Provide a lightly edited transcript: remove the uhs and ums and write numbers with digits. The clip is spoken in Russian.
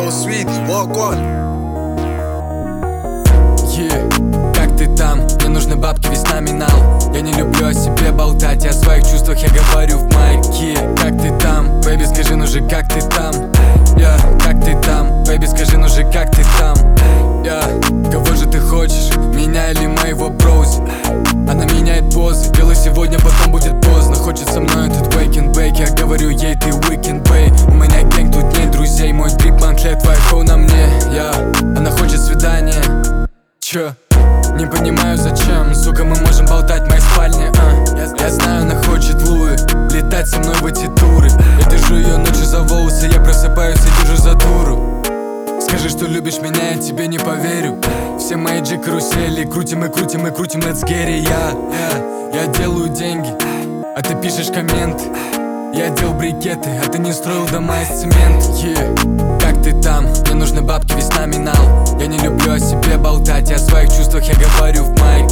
So sweet, walk on. Как ты там? Мне нужны бабки, весь номинал. Я не люблю о себе болтать, о своих чувствах я говорю в майке. Как ты там? Бэйби, скажи, ну же, как ты там? Как ты там? Бэйби, скажи, ну же, как ты там? Кого же ты хочешь? Меня или моего броузи? Она меняет позы, делай сегодня, потом будет поздно. Хочет со мной этот wake and bake. Я говорю ей, ты weekend бэй. У меня гэнг, тут нет друзей. Мой дрип банклет, твоя хоу на мне. Она хочет свидание. Чё? Не понимаю зачем. Сука, мы можем болтать в моей спальне. Я знаю, она хочет Луи. Летать со мной в эти туры. Я держу ее ночью за волосы. Я просыпаюсь и держу за дуру. Скажи, что любишь меня, я тебе не поверю. Все мои G-карусели крутим и крутим и крутим, let's get it. Я делаю деньги, а ты пишешь комменты. Я делал брикеты, а ты не строил дома из цемента. Как ты там? Мне нужны бабки, весь номинал. Я не люблю о себе болтать, о своих чувствах я говорю в майке.